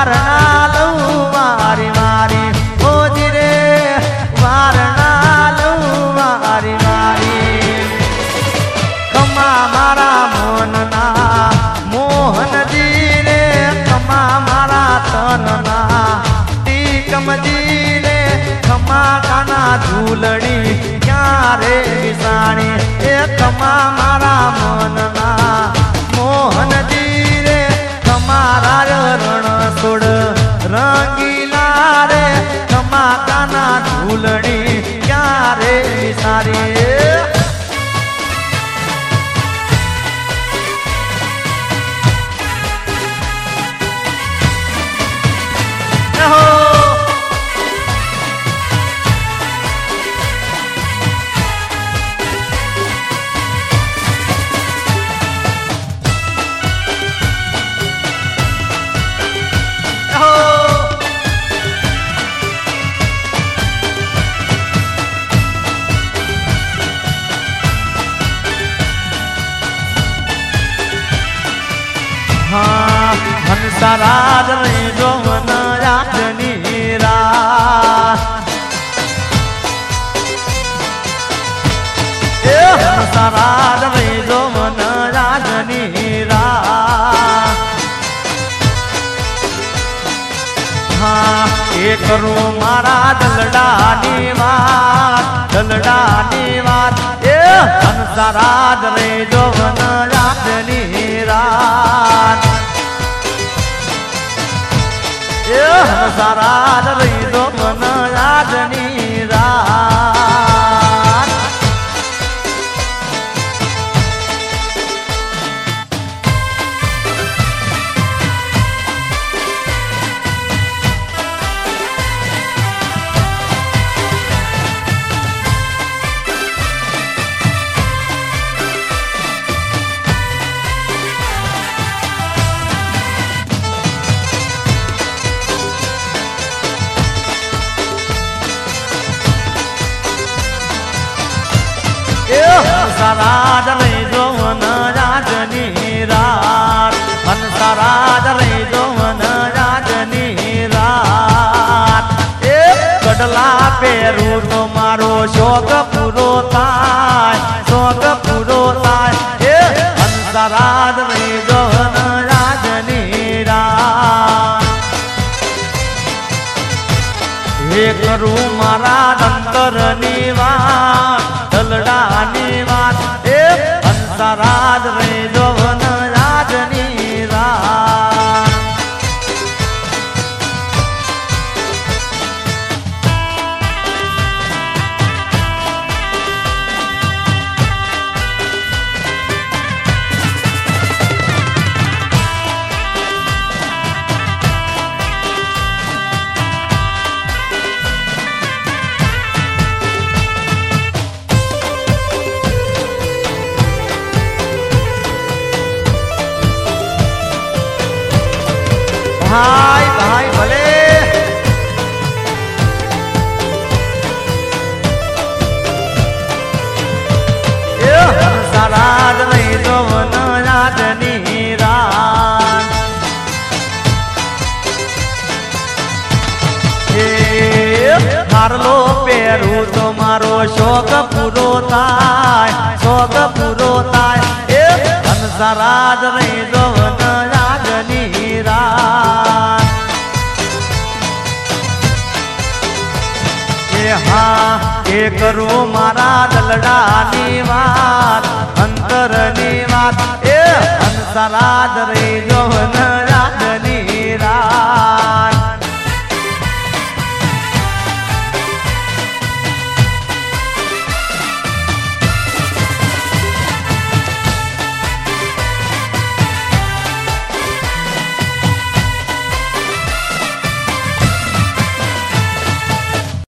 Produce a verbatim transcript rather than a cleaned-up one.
વારણા લઉં મારી મારી ઓજી રે વારણા લઉં મારી મારી કમા મારા મોનના મોહનજી રે કમા મારા તનના ટીકમજી રે કમા કાના ઝૂલણી ક્યારે વિસાણી એ કમા મારા મનના મોહનજી રે કમારા રણ છોડ રંગીલા રે કમા કાના ઝૂલણી ક્યારે વિસારી હંસરાજ જો મન રાજની રાત એ હંસરાજ જો મન રાજની રાત હા એ કરું મારા દલડાની વાત દલડાની વાત એ હંસરાજ જો મન રાજની રાત હંસરાજ રહીજો મન રાજની રાત હંસરાજ રહીજો મન રાજની રાત હંસરાજ રહીજો મન રાજની રાત એ કડલા પહેરું તો મારો શોખ પૂરો થાય શોખ પૂરો થાય એ હંસરાજ રહીજો મન રાજની રાત એ કરું મારા અંતરની વાત દલડાની વાત એ હંસરાજ રેજો વન રાજની રાત ભાઈ ભાઈ ભલે એ હંસરાજ રહીજો વન રાજની રાત એ હારલો પહેરું તો મારો શોખ પૂરો થાય શોખ પૂરો થાય એ હંસરાજ રહીજો વન રાજની રાત હા એ કરું મારા દલડાની વાત અંતરની વાત એ હંસરાજ રહીજો